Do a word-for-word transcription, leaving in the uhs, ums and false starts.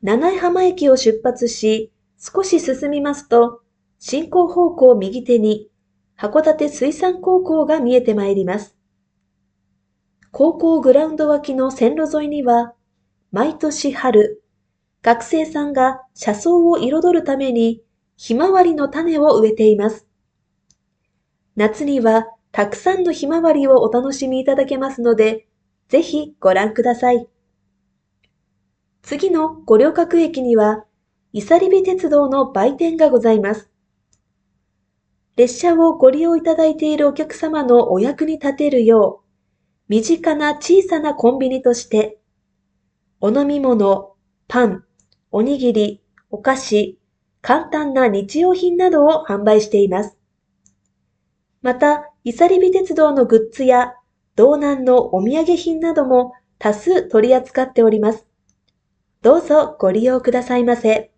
七井浜駅を出発し、少し進みますと、進行方向右手に函館水産高校が見えてまいります。高校グラウンド脇の線路沿いには、毎年春、学生さんが車窓を彩るためにひまわりの種を植えています。夏にはたくさんのひまわりをお楽しみいただけますので、ぜひご覧ください。次の五稜郭駅には、いさりび鉄道の売店がございます。列車をご利用いただいているお客様のお役に立てるよう、身近な小さなコンビニとして、お飲み物、パン、おにぎり、お菓子、簡単な日用品などを販売しています。また、いさりび鉄道のグッズや道南のお土産品なども多数取り扱っております。どうぞご利用くださいませ。